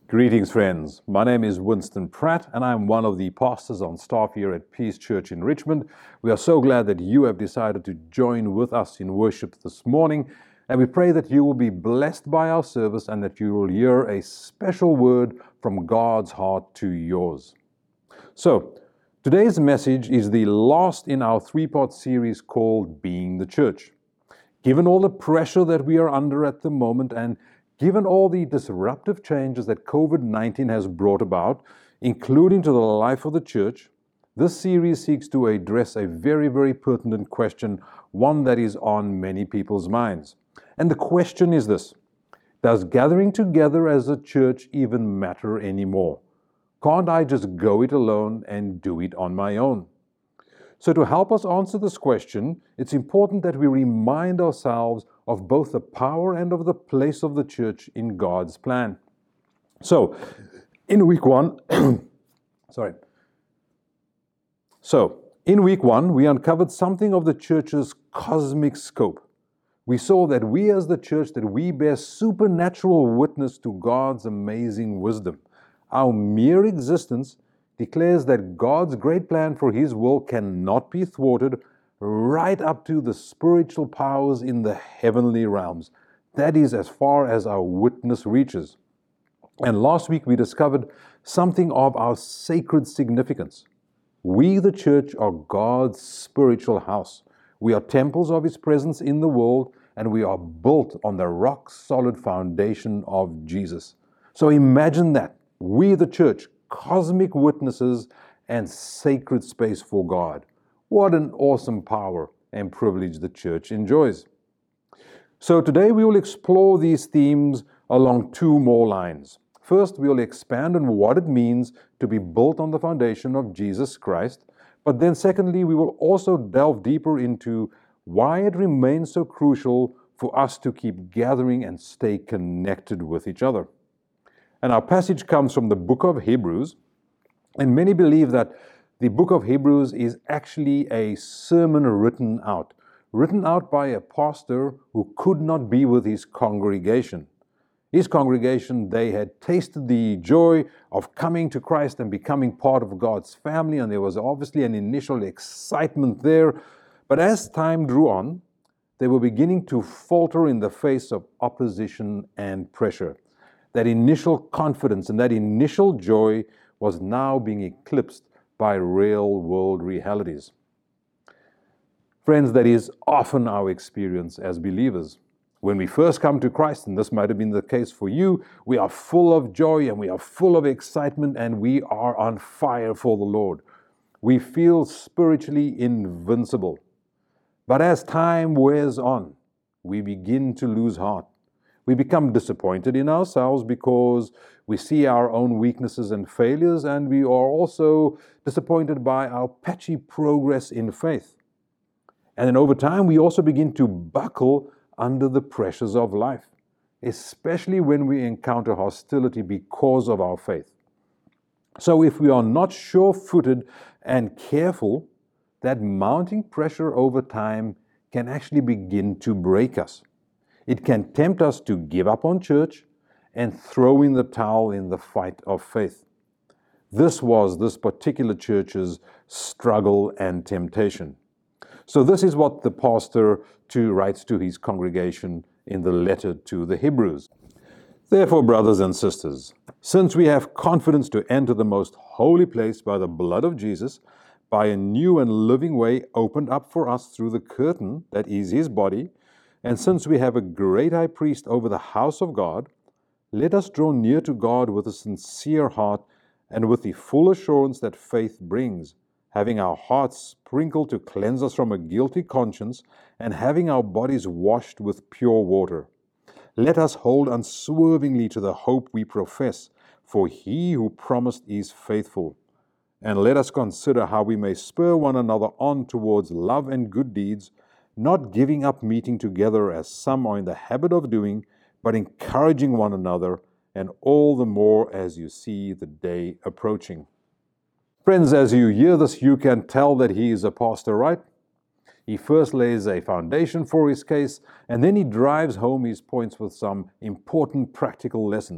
Greetings, friends. My name is Winston Pratt, and I'm one of the pastors on staff here at Peace Church in Richmond. We are so glad that you have decided to join with us in worship this morning, and we pray that you will be blessed by our service and that you will hear a special word from God's heart to yours. So, today's message is the last in our three-part series called Being the Church. Given all the pressure that we are under at the moment, and given all the disruptive changes that COVID-19 has brought about, including to the life of the church, this series seeks to address a very, very pertinent question, one that is on many people's minds. And the question is this: does gathering together as a church even matter anymore? Can't I just go it alone and do it on my own? So to help us answer this question, it's important that we remind ourselves of both the power and of the place of the church in God's plan. So, in week one, we uncovered something of the church's cosmic scope. We saw that we as the church, that we bear supernatural witness to God's amazing wisdom. Our mere existence declares that God's great plan for His will cannot be thwarted, right up to the spiritual powers in the heavenly realms. That is as far as our witness reaches. And last week we discovered something of our sacred significance. We, the church, are God's spiritual house. We are temples of His presence in the world, and we are built on the rock-solid foundation of Jesus. So imagine that. We, the church, cosmic witnesses and sacred space for God. What an awesome power and privilege the church enjoys. So today we will explore these themes along two more lines. First, we will expand on what it means to be built on the foundation of Jesus Christ. But then secondly, we will also delve deeper into why it remains so crucial for us to keep gathering and stay connected with each other. And our passage comes from the book of Hebrews, and many believe that the book of Hebrews is actually a sermon written out by a pastor who could not be with his congregation. His congregation, they had tasted the joy of coming to Christ and becoming part of God's family, and there was obviously an initial excitement there. But as time drew on, they were beginning to falter in the face of opposition and pressure. That initial confidence and that initial joy was now being eclipsed by real-world realities. Friends, that is often our experience as believers. When we first come to Christ, and this might have been the case for you, we are full of joy and we are full of excitement and we are on fire for the Lord. We feel spiritually invincible. But as time wears on, we begin to lose heart. We become disappointed in ourselves because we see our own weaknesses and failures, and we are also disappointed by our patchy progress in faith. And then over time, we also begin to buckle under the pressures of life, especially when we encounter hostility because of our faith. So if we are not sure-footed and careful, that mounting pressure over time can actually begin to break us. It can tempt us to give up on church and throw in the towel in the fight of faith. This was this particular church's struggle and temptation. So this is what the pastor writes to his congregation in the letter to the Hebrews. Therefore, brothers and sisters, since we have confidence to enter the most holy place by the blood of Jesus, by a new and living way opened up for us through the curtain that is His body, and since we have a great high priest over the house of God, let us draw near to God with a sincere heart and with the full assurance that faith brings, having our hearts sprinkled to cleanse us from a guilty conscience, and having our bodies washed with pure water. Let us hold unswervingly to the hope we profess, for He who promised is faithful. And let us consider how we may spur one another on towards love and good deeds, not giving up meeting together as some are in the habit of doing, but encouraging one another, and all the more as you see the day approaching. Friends, as you hear this, you can tell that he is a pastor, right? He first lays a foundation for his case, and then he drives home his points with some important practical lessons.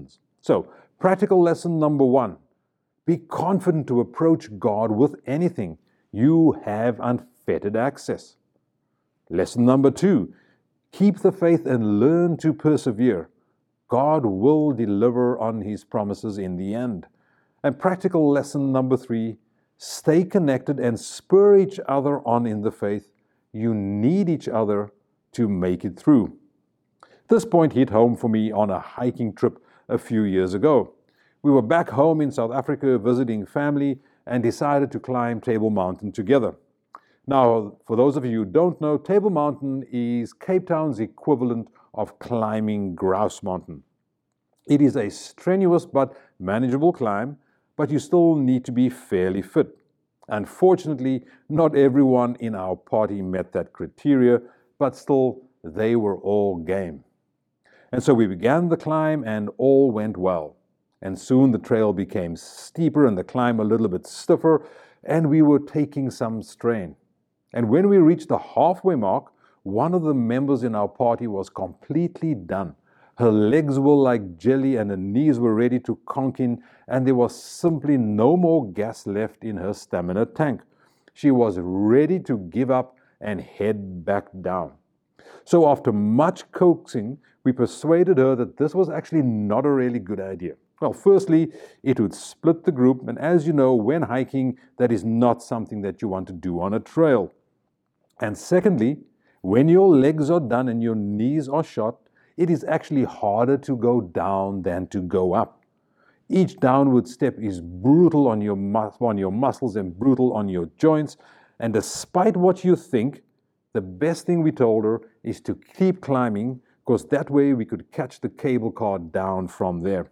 So, practical lesson number 1. Be confident to approach God with anything. You have unfettered access. Lesson number 2. Keep the faith and learn to persevere. God will deliver on His promises in the end. And practical lesson number 3. Stay connected and spur each other on in the faith. You need each other to make it through. This point hit home for me on a hiking trip a few years ago. We were back home in South Africa visiting family and decided to climb Table Mountain together. Now, for those of you who don't know, Table Mountain is Cape Town's equivalent of climbing Grouse Mountain. It is a strenuous but manageable climb, but you still need to be fairly fit. Unfortunately, not everyone in our party met that criteria, but still, they were all game. And so we began the climb and all went well. And soon the trail became steeper and the climb a little bit stiffer, and we were taking some strain. And when we reached the halfway mark, one of the members in our party was completely done. Her legs were like jelly and her knees were ready to conk in, and there was simply no more gas left in her stamina tank. She was ready to give up and head back down. So after much coaxing, we persuaded her that this was actually not a really good idea. Well, firstly, it would split the group, and as you know, when hiking, that is not something that you want to do on a trail. And secondly, when your legs are done and your knees are shot, it is actually harder to go down than to go up. Each downward step is brutal on your muscles and brutal on your joints, and despite what you think, the best thing we told her is to keep climbing, because that way we could catch the cable car down from there.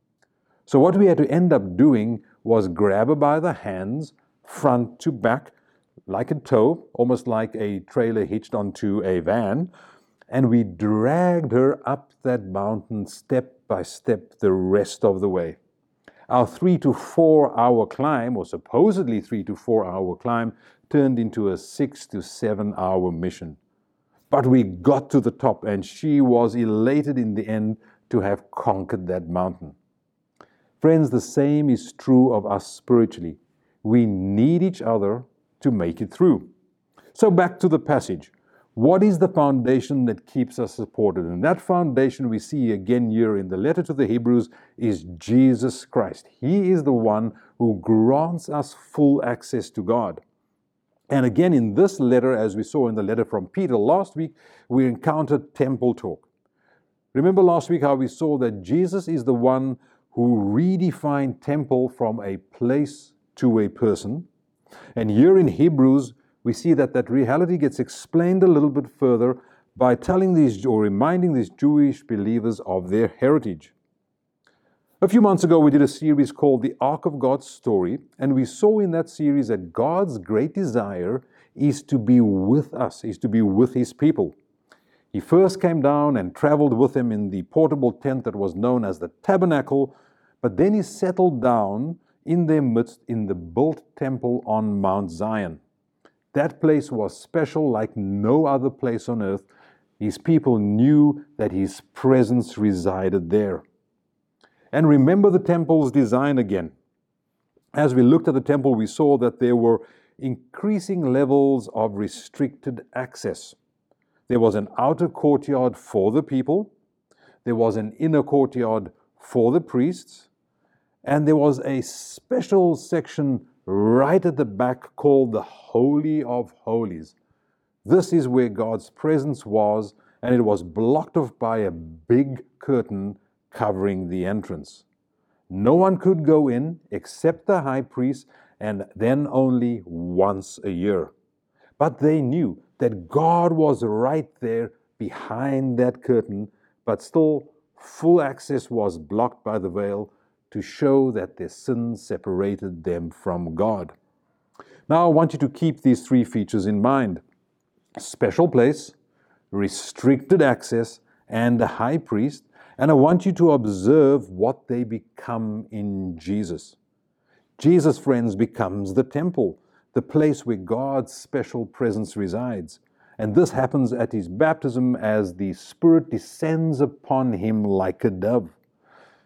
So what we had to end up doing was grab her by the hands, front to back, like a tow, almost like a trailer hitched onto a van, and we dragged her up that mountain step by step the rest of the way. Our 3 to 4 hour climb, or supposedly 3 to 4 hour climb, turned into a 6 to 7 hour mission. But we got to the top, and she was elated in the end to have conquered that mountain. Friends, the same is true of us spiritually. We need each other to make it through. So back to the passage. What is the foundation that keeps us supported? And that foundation we see again here in the letter to the Hebrews is Jesus Christ. He is the one who grants us full access to God. And again in this letter, as we saw in the letter from Peter last week, we encountered temple talk. Remember last week how we saw that Jesus is the one who redefined temple from a place to a person. And here in Hebrews, we see that reality gets explained a little bit further by telling these or reminding these Jewish believers of their heritage. A few months ago, we did a series called The Ark of God's Story, and we saw in that series that God's great desire is to be with us, is to be with His people. He first came down and traveled with them in the portable tent that was known as the tabernacle, but then He settled down in their midst in the built temple on Mount Zion. That place was special like no other place on earth. His people knew that His presence resided there. And remember the temple's design again. As we looked at the temple, we saw that there were increasing levels of restricted access. There was an outer courtyard for the people, there was an inner courtyard for the priests, and there was a special section right at the back called the Holy of Holies. This is where God's presence was, and it was blocked off by a big curtain covering the entrance. No one could go in except the high priest, and then only once a year. But they knew that God was right there behind that curtain, but still full access was blocked by the veil to show that their sins separated them from God. Now I want you to keep these 3 features in mind: special place, restricted access, and the high priest. And I want you to observe what they become in Jesus. Jesus, friends, becomes the temple, the place where God's special presence resides. And this happens at His baptism as the Spirit descends upon Him like a dove.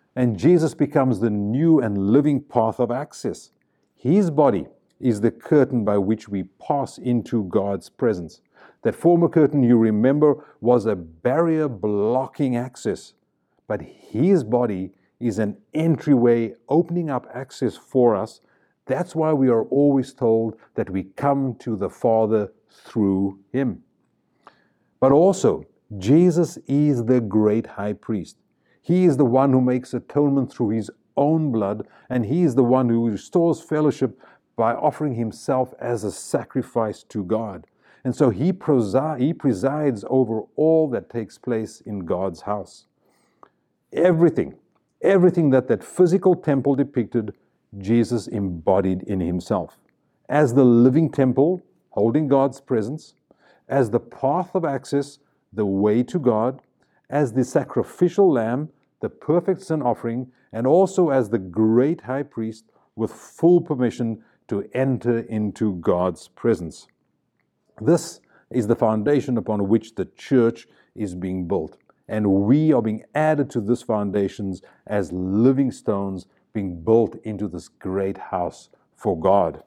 And Jesus becomes the new and living path of access. His body is the curtain by which we pass into God's presence. That former curtain, you remember, was a barrier blocking access. But His body is an entryway opening up access for us. That's why we are always told that we come to the Father through Him. But also, Jesus is the great high priest. He is the one who makes atonement through His own blood, and He is the one who restores fellowship by offering Himself as a sacrifice to God. And so He presides over all that takes place in God's house. Everything that physical temple depicted, Jesus embodied in Himself. As the living temple, holding God's presence, as the path of access, the way to God, as the sacrificial lamb, the perfect sin offering, and also as the great high priest with full permission to enter into God's presence. This is the foundation upon which the church is being built. And we are being added to this foundations as living stones being built into this great house for God.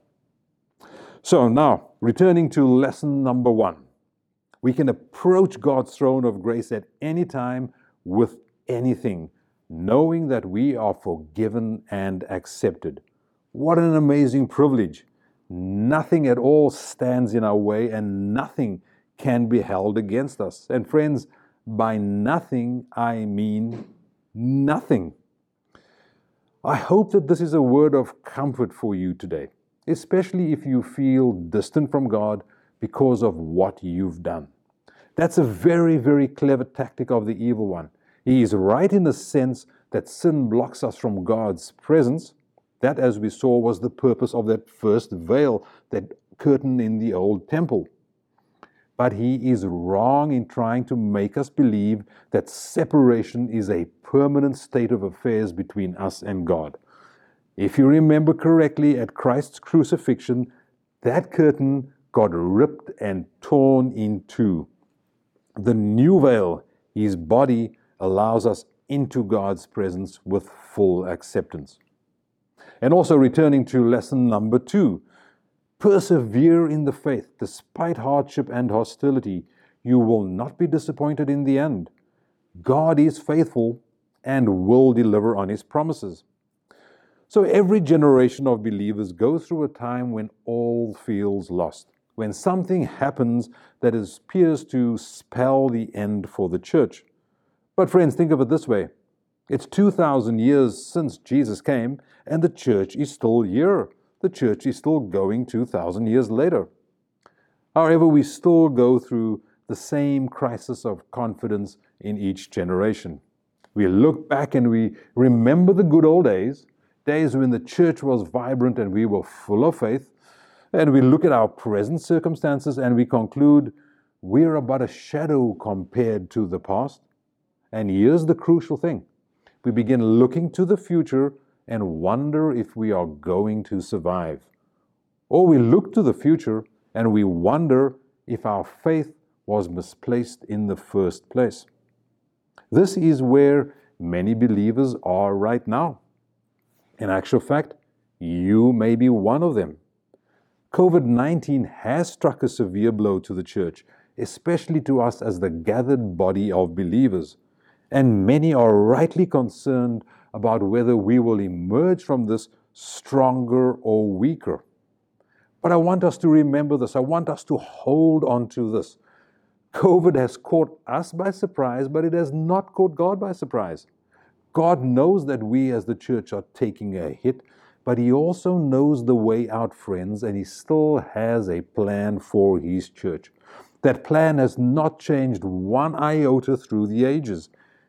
So now, returning to lesson number 1. We can approach God's throne of grace at any time with anything, knowing that we are forgiven and accepted. What an amazing privilege. Nothing at all stands in our way, and nothing can be held against us. And friends, by nothing, I mean nothing. I hope that this is a word of comfort for you today, especially if you feel distant from God because of what you've done. That's a very, very clever tactic of the evil one. He is right in the sense that sin blocks us from God's presence. That, as we saw, was the purpose of that first veil, that curtain in the old temple. But he is wrong in trying to make us believe that separation is a permanent state of affairs between us and God. If you remember correctly, at Christ's crucifixion, that curtain got ripped and torn in two. The new veil, His body, allows us into God's presence with full acceptance. And also, returning to lesson number 2, persevere in the faith. Despite hardship and hostility, you will not be disappointed in the end. God is faithful and will deliver on His promises. So every generation of believers goes through a time when all feels lost, when something happens that appears to spell the end for the church. But friends, think of it this way. It's 2,000 years since Jesus came, and the church is still here. The church is still going 2,000 years later. However, we still go through the same crisis of confidence in each generation. We look back and we remember the good old days when the church was vibrant and we were full of faith. And we look at our present circumstances and we conclude we're but a shadow compared to the past. And here's the crucial thing. We begin looking to the future and wonder if we are going to survive. Or we look to the future and we wonder if our faith was misplaced in the first place. This is where many believers are right now. In actual fact, you may be one of them. COVID-19 has struck a severe blow to the church, especially to us as the gathered body of believers. And many are rightly concerned about whether we will emerge from this stronger or weaker. But I want us to remember this. I want us to hold on to this. COVID has caught us by surprise, but it has not caught God by surprise. God knows that we as the church are taking a hit, but He also knows the way out, friends, and He still has a plan for His church. That plan has not changed one iota through the ages.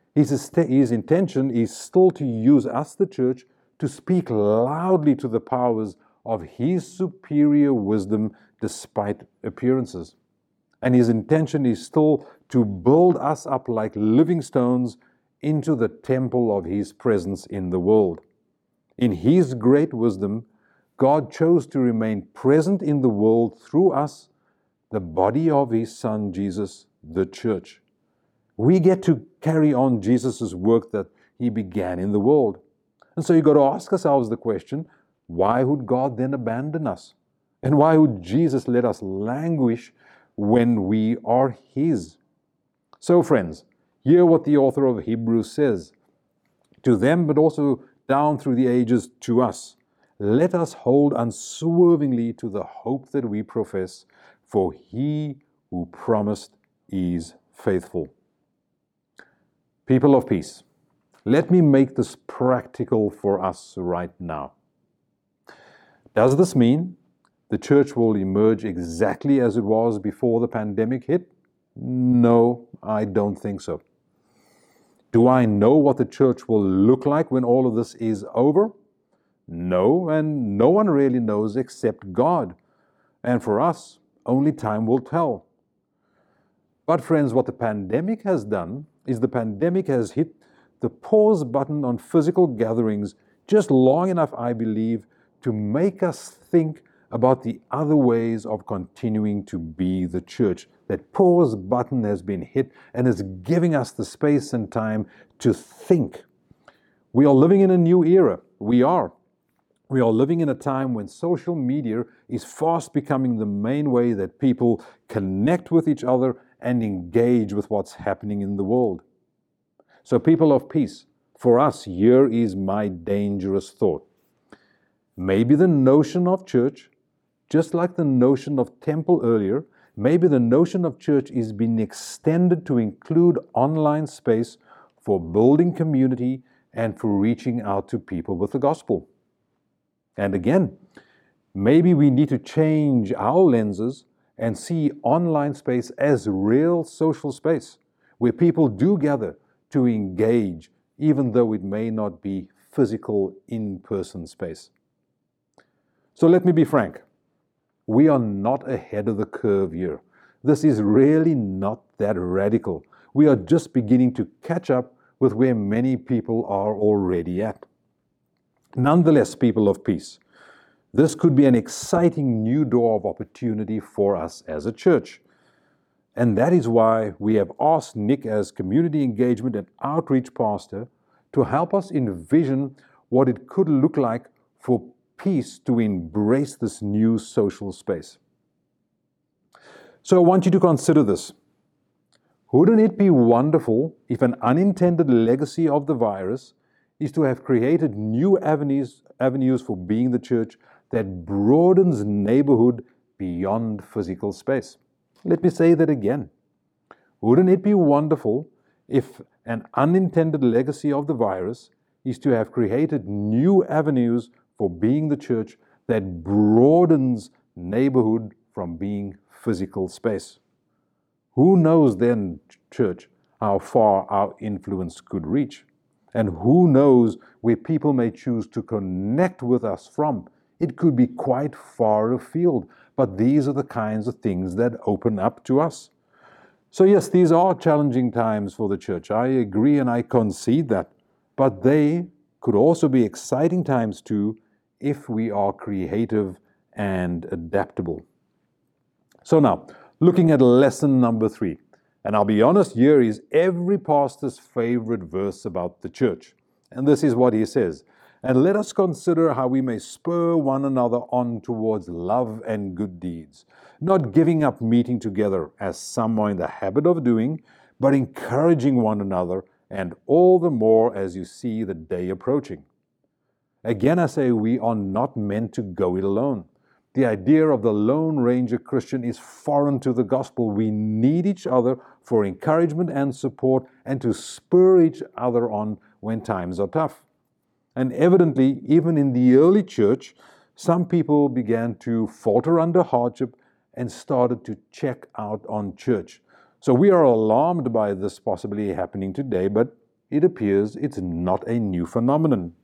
His intention is still to use us, the church, to speak loudly to the powers of His superior wisdom despite appearances. And His intention is still to build us up like living stones into the temple of His presence in the world. In His great wisdom, God chose to remain present in the world through us, the body of His Son, Jesus, the church. We get to carry on Jesus' work that he began in the world. And so you've got to ask ourselves the question, why would God then abandon us? And why would Jesus let us languish when we are his? So friends, hear what the author of Hebrews says to them, but also down through the ages to us. Let us hold unswervingly to the hope that we profess, for he who promised is faithful. People of peace, let me make this practical for us right now. Does this mean the church will emerge exactly as it was before the pandemic hit? No, I don't think so. Do I know what the church will look like when all of this is over? No, and no one really knows except God. And for us, only time will tell. But friends, what the pandemic has done is the pandemic has hit the pause button on physical gatherings just long enough, I believe, to make us think about the other ways of continuing to be the church. That pause button has been hit and is giving us the space and time to think. We are living in a new era. We are living in a time when social media is fast becoming the main way that people connect with each other and engage with what's happening in the world. So people of peace, for us, here is my dangerous thought. Maybe the notion of church, just like the notion of temple earlier, maybe the notion of church is being extended to include online space for building community and for reaching out to people with the gospel. And again, maybe we need to change our lenses and see online space as real social space, where people do gather to engage, even though it may not be physical in-person space. So let me be frank. We are not ahead of the curve here. This is really not that radical. We are just beginning to catch up with where many people are already at. Nonetheless, people of peace, this could be an exciting new door of opportunity for us as a church. And that is why we have asked Nick, as community engagement and outreach pastor, to help us envision what it could look like for peace to embrace this new social space. So I want you to consider this. Wouldn't it be wonderful if an unintended legacy of the virus is to have created new avenues for being the church that broadens neighborhood beyond physical space? Let me say that again. Wouldn't it be wonderful if an unintended legacy of the virus is to have created new avenues for being the church that broadens neighborhood from being physical space? Who knows then, church, how far our influence could reach? And who knows where people may choose to connect with us from? It could be quite far afield, but these are the kinds of things that open up to us. So yes, these are challenging times for the church. I agree and I concede that. But they could also be exciting times too, if we are creative and adaptable. So now, looking at lesson number 3. And I'll be honest, here is every pastor's favorite verse about the church. And this is what he says. And let us consider how we may spur one another on towards love and good deeds, not giving up meeting together as some are in the habit of doing, but encouraging one another, and all the more as you see the day approaching. Again, I say we are not meant to go it alone. The idea of the Lone Ranger Christian is foreign to the gospel. We need each other for encouragement and support, and to spur each other on when times are tough. And evidently, even in the early church, some people began to falter under hardship and started to check out on church. So we are alarmed by this possibly happening today, but it appears it's not a new phenomenon.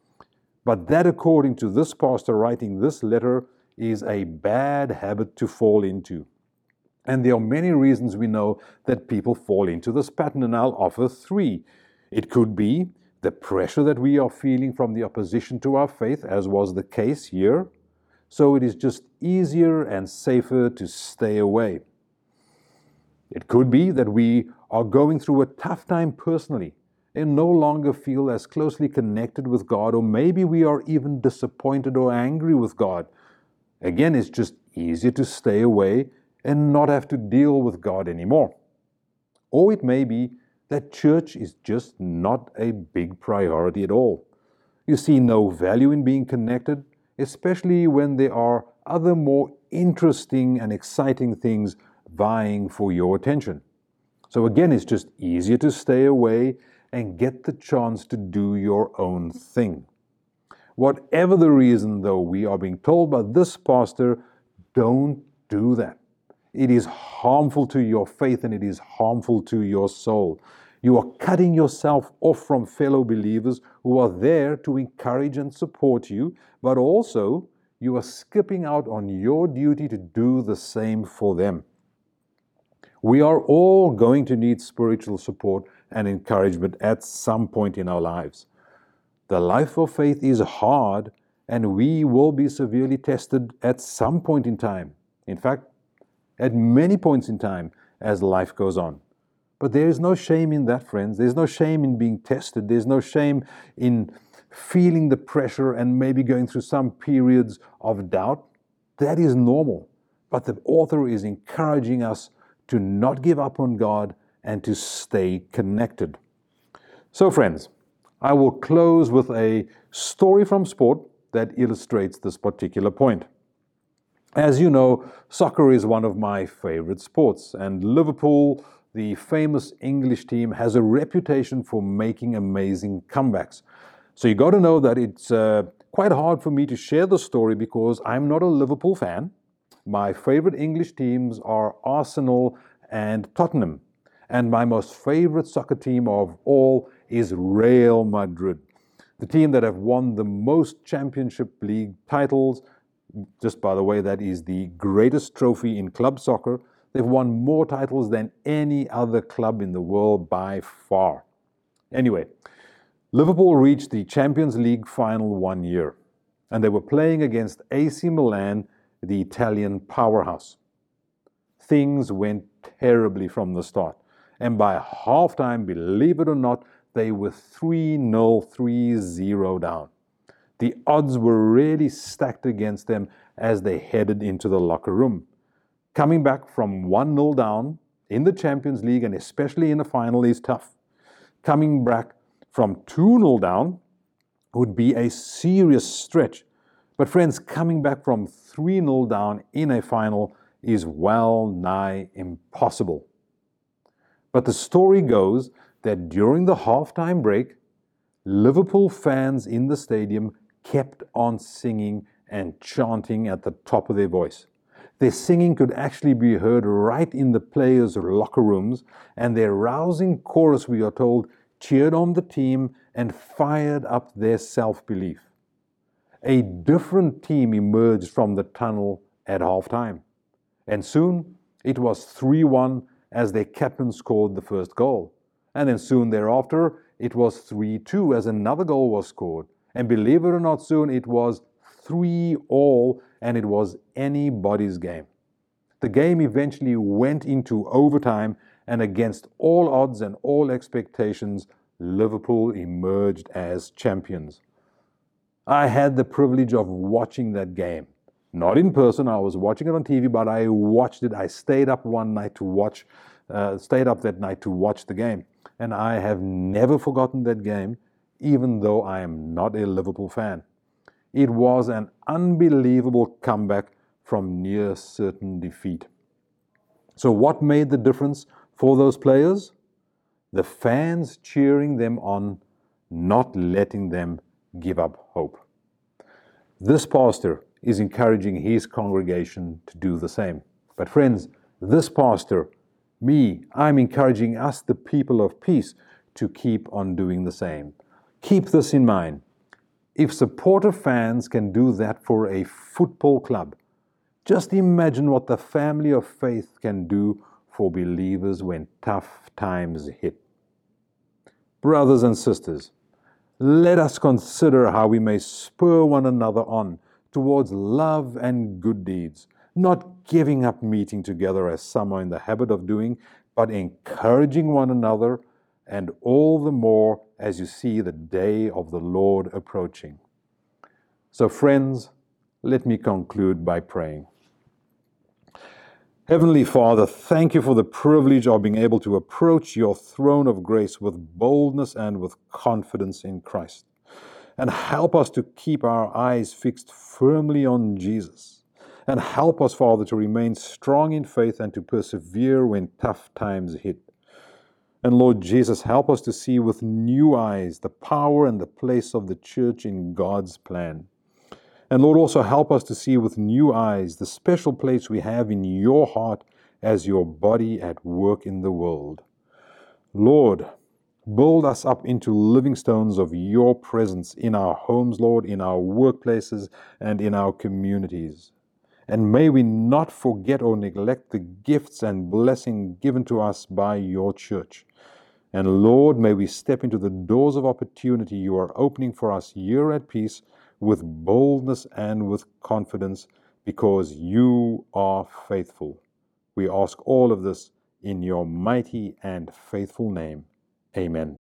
But that, according to this pastor writing this letter, is a bad habit to fall into. And there are many reasons we know that people fall into this pattern, and I'll offer 3. It could be the pressure that we are feeling from the opposition to our faith, as was the case here. So it is just easier and safer to stay away. It could be that we are going through a tough time personally, and no longer feel as closely connected with God, or maybe we are even disappointed or angry with God. Again, it's just easier to stay away and not have to deal with God anymore. Or it may be that church is just not a big priority at all. You see no value in being connected, especially when there are other more interesting and exciting things vying for your attention. So again, it's just easier to stay away and get the chance to do your own thing. Whatever the reason, though, we are being told by this pastor, don't do that. It is harmful to your faith and it is harmful to your soul. You are cutting yourself off from fellow believers who are there to encourage and support you, but also you are skipping out on your duty to do the same for them. We are all going to need spiritual support and encouragement at some point in our lives. The life of faith is hard, and we will be severely tested at some point in time. In fact, at many points in time as life goes on. But there is no shame in that, friends. There's no shame in being tested. There's no shame in feeling the pressure and maybe going through some periods of doubt. That is normal. But the author is encouraging us to not give up on God and to stay connected. So, friends, I will close with a story from sport that illustrates this particular point. As you know, soccer is one of my favorite sports, and Liverpool, the famous English team, has a reputation for making amazing comebacks. So you got to know that it's quite hard for me to share the story because I'm not a Liverpool fan. My favorite English teams are Arsenal and Tottenham, and my most favorite soccer team of all is Real Madrid, the team that have won the most Championship League titles. Just by the way, that is the greatest trophy in club soccer. They've won more titles than any other club in the world by far. Anyway, Liverpool reached the Champions League final one year, and they were playing against AC Milan, the Italian powerhouse. Things went terribly from the start, and by halftime, believe it or not, they were 3-0, 3-0 down. The odds were really stacked against them as they headed into the locker room. Coming back from 1-0 down in the Champions League, and especially in the final, is tough. Coming back from 2-0 down would be a serious stretch. But friends, coming back from 3-0 down in a final is well nigh impossible. But the story goes that during the halftime break, Liverpool fans in the stadium kept on singing and chanting at the top of their voice. Their singing could actually be heard right in the players' locker rooms, and their rousing chorus, we are told, cheered on the team and fired up their self-belief. A different team emerged from the tunnel at halftime, and soon it was 3-1 as their captain scored the first goal. And then soon thereafter, it was 3-2 as another goal was scored. And believe it or not, soon it was 3-3, and it was anybody's game. The game eventually went into overtime, and against all odds and all expectations, Liverpool emerged as champions. I had the privilege of watching that game. Not in person, I was watching it on TV, but I watched it. I stayed up that night to watch the game. And I have never forgotten that game, even though I am not a Liverpool fan. It was an unbelievable comeback from near certain defeat. So what made the difference for those players? The fans cheering them on, not letting them give up hope. This pastor is encouraging his congregation to do the same. But friends, this pastor, I'm encouraging us, the people of peace, to keep on doing the same. Keep this in mind. If supportive fans can do that for a football club, just imagine what the family of faith can do for believers when tough times hit. Brothers and sisters, let us consider how we may spur one another on towards love and good deeds, not giving up meeting together as some are in the habit of doing, but encouraging one another, and all the more as you see the day of the Lord approaching. So, friends, let me conclude by praying. Heavenly Father, thank you for the privilege of being able to approach your throne of grace with boldness and with confidence in Christ. And help us to keep our eyes fixed firmly on Jesus. And help us, Father, to remain strong in faith and to persevere when tough times hit. And Lord Jesus, help us to see with new eyes the power and the place of the church in God's plan. And Lord, also help us to see with new eyes the special place we have in your heart as your body at work in the world. Lord, build us up into living stones of your presence in our homes, Lord, in our workplaces, and in our communities. And may we not forget or neglect the gifts and blessing given to us by your church. And Lord, may we step into the doors of opportunity you are opening for us here at Peace with boldness and with confidence, because you are faithful. We ask all of this in your mighty and faithful name. Amen.